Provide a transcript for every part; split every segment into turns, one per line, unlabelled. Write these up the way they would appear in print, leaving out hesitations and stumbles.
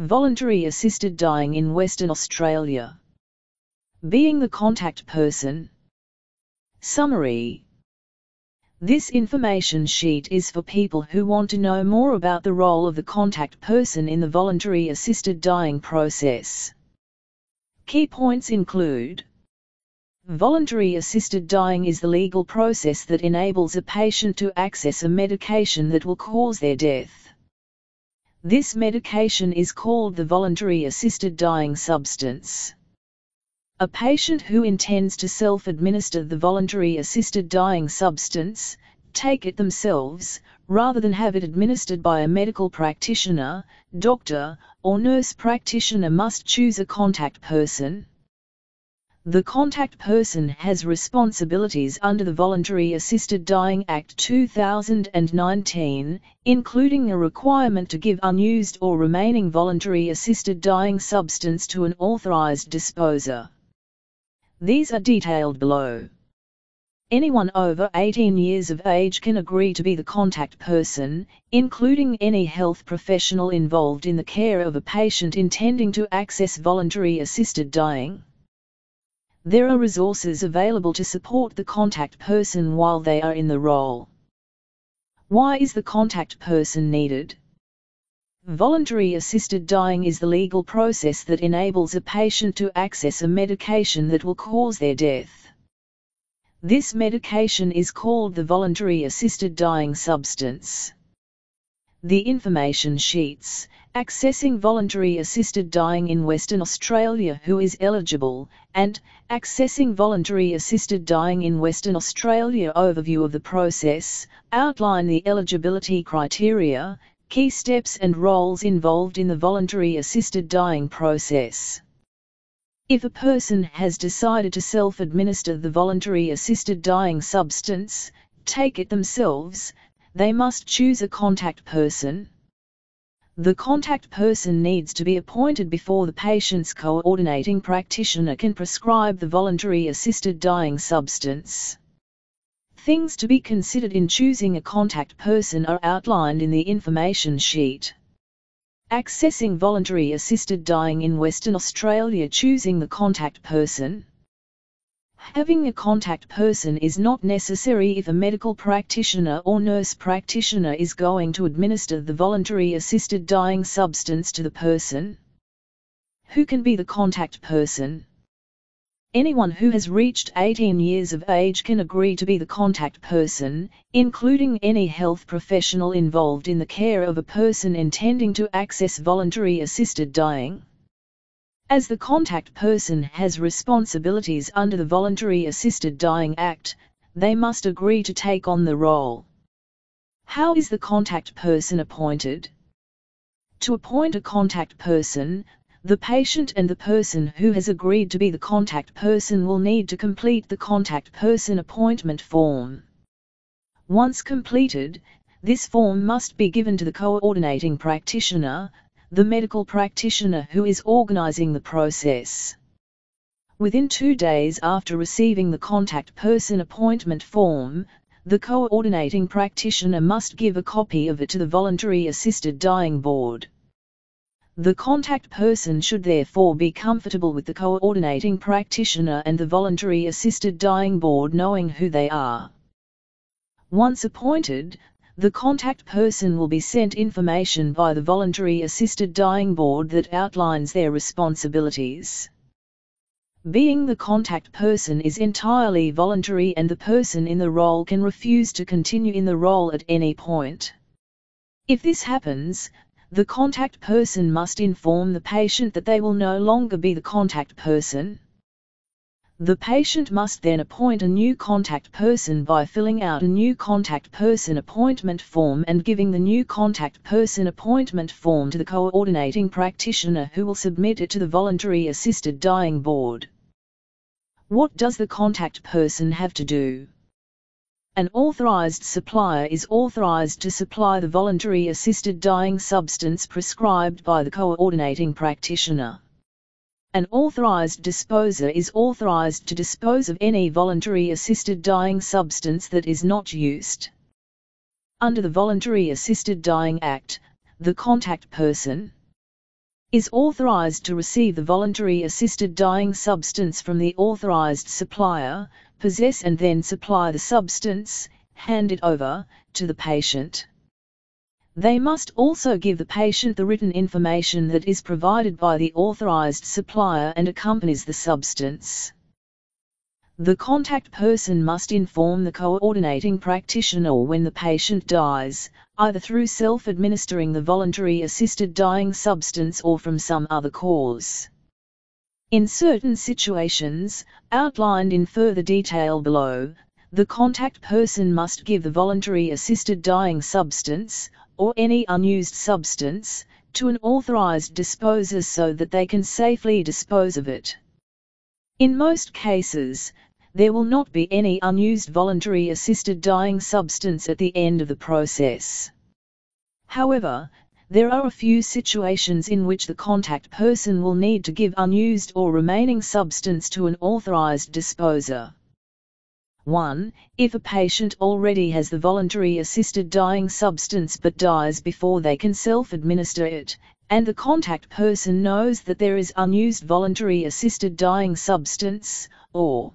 Voluntary assisted dying in Western Australia. Being the contact person. Summary. This information sheet is for people who want to know more about the role of the contact person in the voluntary assisted dying process. Key points include: voluntary assisted dying is the legal process that enables a patient to access a medication that will cause their death. This medication is called the voluntary assisted dying substance. A patient who intends to self-administer the voluntary assisted dying substance, take it themselves, rather than have it administered by a medical practitioner, doctor, or nurse practitioner, must choose a contact person. The contact person has responsibilities under the Voluntary Assisted Dying Act 2019, including a requirement to give unused or remaining voluntary assisted dying substance to an authorized disposer. These are detailed below. Anyone over 18 years of age can agree to be the contact person, including any health professional involved in the care of a patient intending to access voluntary assisted dying. There are resources available to support the contact person while they are in the role. Why is the contact person needed? Voluntary assisted dying is the legal process that enables a patient to access a medication that will cause their death. This medication is called the voluntary assisted dying substance. The information sheets, Accessing Voluntary Assisted Dying in Western Australia, Who is eligible, and Accessing Voluntary Assisted Dying in Western Australia Overview of the process, outline the eligibility criteria, key steps and roles involved in the voluntary assisted dying process. If a person has decided to self-administer the voluntary assisted dying substance, take it themselves, they must choose a contact person. The contact person needs to be appointed before the patient's coordinating practitioner can prescribe the voluntary assisted dying substance. Things to be considered in choosing a contact person are outlined in the information sheet. Accessing voluntary assisted dying in Western Australia. Choosing the contact person. Having a contact person is not necessary if a medical practitioner or nurse practitioner is going to administer the voluntary assisted dying substance to the person. Who can be the contact person? Anyone who has reached 18 years of age can agree to be the contact person, including any health professional involved in the care of a person intending to access voluntary assisted dying. As the contact person has responsibilities under the Voluntary Assisted Dying Act, they must agree to take on the role. How is the contact person appointed? To appoint a contact person, the patient and the person who has agreed to be the contact person will need to complete the contact person appointment form. Once completed, this form must be given to the coordinating practitioner, the medical practitioner who is organizing the process. Within 2 days after receiving the contact person appointment form, the coordinating practitioner must give a copy of it to the Voluntary Assisted Dying Board. The contact person should therefore be comfortable with the coordinating practitioner and the Voluntary Assisted Dying Board knowing who they are. Once appointed, the contact person will be sent information by the Voluntary Assisted Dying Board that outlines their responsibilities. Being the contact person is entirely voluntary and the person in the role can refuse to continue in the role at any point. If this happens, the contact person must inform the patient that they will no longer be the contact person. The patient must then appoint a new contact person by filling out a new contact person appointment form and giving the new contact person appointment form to the coordinating practitioner who will submit it to the Voluntary Assisted Dying Board. What does the contact person have to do? An authorized supplier is authorized to supply the voluntary assisted dying substance prescribed by the coordinating practitioner. An authorized disposer is authorized to dispose of any voluntary assisted dying substance that is not used. Under the Voluntary Assisted Dying Act, the contact person is authorized to receive the voluntary assisted dying substance from the authorized supplier, possess and then supply the substance, hand it over, to the patient. They must also give the patient the written information that is provided by the authorized supplier and accompanies the substance. The contact person must inform the coordinating practitioner when the patient dies, either through self-administering the voluntary assisted dying substance or from some other cause. In certain situations, outlined in further detail below, the contact person must give the voluntary assisted dying substance, or any unused substance, to an authorized disposer so that they can safely dispose of it. In most cases, there will not be any unused voluntary assisted dying substance at the end of the process. However, there are a few situations in which the contact person will need to give unused or remaining substance to an authorized disposer. 1. If a patient already has the voluntary assisted dying substance but dies before they can self-administer it, and the contact person knows that there is unused voluntary assisted dying substance, or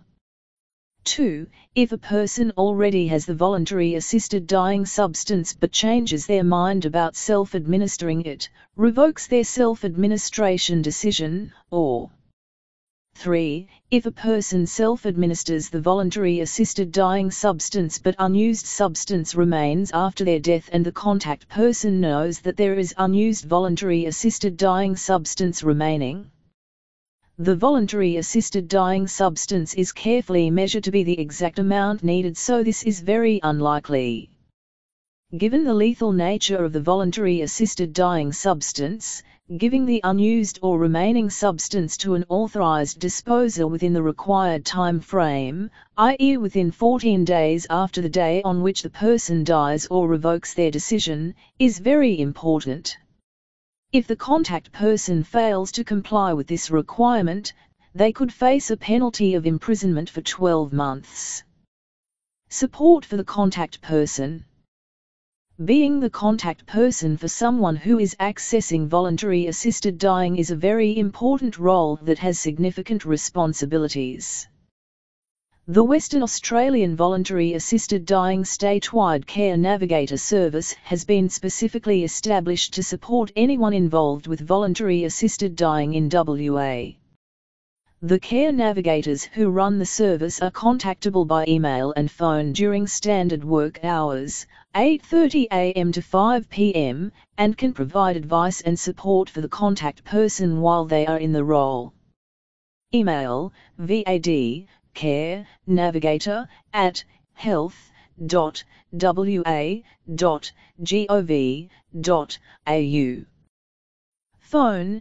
2. If a person already has the voluntary assisted dying substance but changes their mind about self-administering it, revokes their self-administration decision, or 3. If a person self-administers the voluntary assisted dying substance but unused substance remains after their death and the contact person knows that there is unused voluntary assisted dying substance remaining. The voluntary assisted dying substance is carefully measured to be the exact amount needed, so this is very unlikely. Given the lethal nature of the voluntary assisted dying substance, giving the unused or remaining substance to an authorized disposer within the required time frame, i.e. within 14 days after the day on which the person dies or revokes their decision, is very important. If the contact person fails to comply with this requirement, they could face a penalty of imprisonment for 12 months. Support for the contact person. Being the contact person for someone who is accessing voluntary assisted dying is a very important role that has significant responsibilities. The Western Australian Voluntary Assisted Dying Statewide Care Navigator Service has been specifically established to support anyone involved with voluntary assisted dying in WA. The care navigators who run the service are contactable by email and phone during standard work hours, 8:30 a.m. to 5 p.m, and can provide advice and support for the contact person while they are in the role. Email VAD@health.wa.gov.au. Phone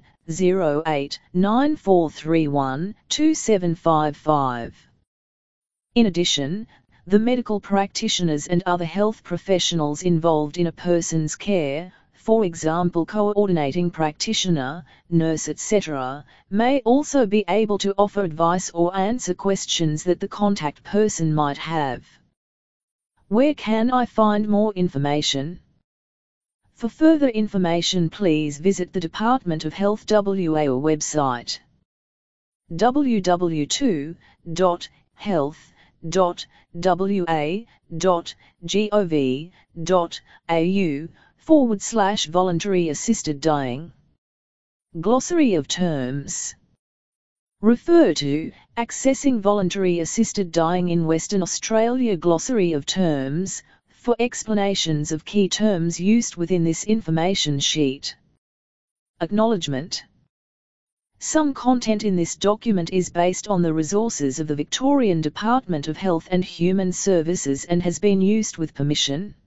0894312755. In addition, the medical practitioners and other health professionals involved in a person's care, for example coordinating practitioner, nurse etc., may also be able to offer advice or answer questions that the contact person might have. Where can I find more information? For further information please visit the Department of Health WA website www.health.wa.gov.au/voluntary assisted dying. Glossary of terms. Refer to Accessing Voluntary Assisted Dying in Western Australia. Glossary of terms, for explanations of key terms used within this information sheet. Acknowledgement. Some content in this document is based on the resources of the Victorian Department of Health and Human Services and has been used with permission.